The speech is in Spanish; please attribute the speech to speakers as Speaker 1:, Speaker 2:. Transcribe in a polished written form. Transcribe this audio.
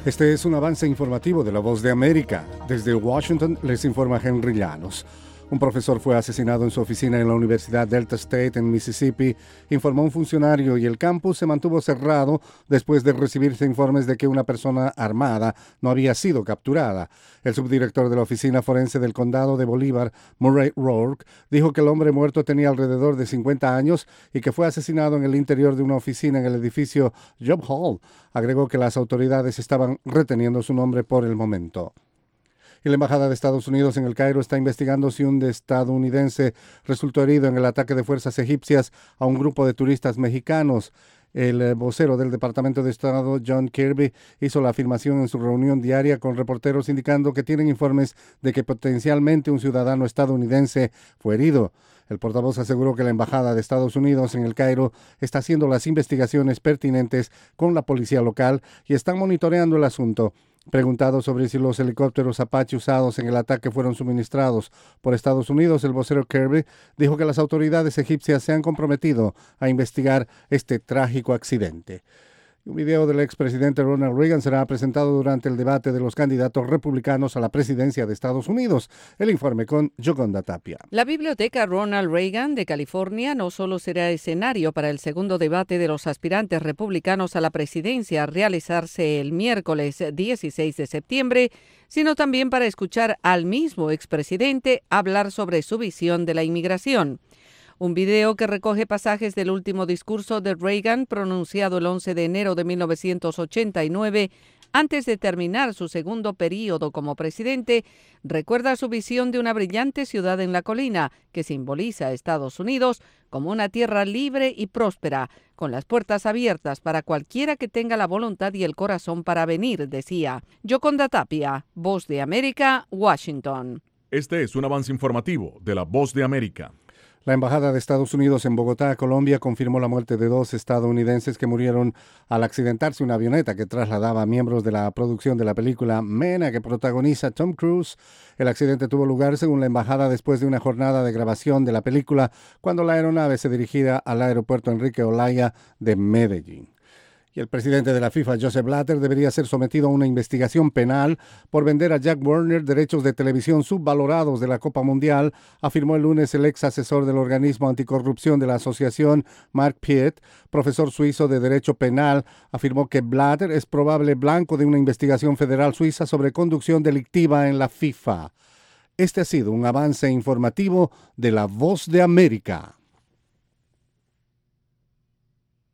Speaker 1: Este es un avance informativo de La Voz de América. Desde Washington les informa Henry Llanos. Un profesor fue asesinado en su oficina en la Universidad Delta State en Mississippi, informó un funcionario, y el campus se mantuvo cerrado después de recibirse informes de que una persona armada no había sido capturada. El subdirector de la Oficina Forense del Condado de Bolívar, Murray Rourke, dijo que el hombre muerto tenía alrededor de 50 años y que fue asesinado en el interior de una oficina en el edificio Job Hall. Agregó que las autoridades estaban reteniendo su nombre por el momento. Y la Embajada de Estados Unidos en El Cairo está investigando si un estadounidense resultó herido en el ataque de fuerzas egipcias a un grupo de turistas mexicanos. El vocero del Departamento de Estado, John Kirby, hizo la afirmación en su reunión diaria con reporteros, indicando que tienen informes de que potencialmente un ciudadano estadounidense fue herido. El portavoz aseguró que la Embajada de Estados Unidos en El Cairo está haciendo las investigaciones pertinentes con la policía local y están monitoreando el asunto. Preguntado sobre si los helicópteros Apache usados en el ataque fueron suministrados por Estados Unidos, el vocero Kirby dijo que las autoridades egipcias se han comprometido a investigar este trágico accidente. Un video del expresidente Ronald Reagan será presentado durante el debate de los candidatos republicanos a la presidencia de Estados Unidos. El informe con Yoconda Tapia.
Speaker 2: La Biblioteca Ronald Reagan de California no solo será escenario para el segundo debate de los aspirantes republicanos a la presidencia a realizarse el miércoles 16 de septiembre, sino también para escuchar al mismo expresidente hablar sobre su visión de la inmigración. Un video que recoge pasajes del último discurso de Reagan pronunciado el 11 de enero de 1989, antes de terminar su segundo período como presidente, recuerda su visión de una brillante ciudad en la colina que simboliza a Estados Unidos como una tierra libre y próspera, con las puertas abiertas para cualquiera que tenga la voluntad y el corazón para venir, decía. Yoconda Tapia, Voz de América, Washington.
Speaker 3: Este es un avance informativo de La Voz de América.
Speaker 1: La Embajada de Estados Unidos en Bogotá, Colombia, confirmó la muerte de 2 estadounidenses que murieron al accidentarse una avioneta que trasladaba a miembros de la producción de la película Mena, que protagoniza Tom Cruise. El accidente tuvo lugar, según la embajada, después de una jornada de grabación de la película, cuando la aeronave se dirigía al aeropuerto Enrique Olaya de Medellín. Y el presidente de la FIFA, Joseph Blatter, debería ser sometido a una investigación penal por vender a Jack Warner derechos de televisión subvalorados de la Copa Mundial, afirmó el lunes el ex asesor del organismo anticorrupción de la asociación, Mark Piet. Profesor suizo de Derecho Penal, afirmó que Blatter es probable blanco de una investigación federal suiza sobre conducción delictiva en la FIFA. Este ha sido un avance informativo de La Voz de América.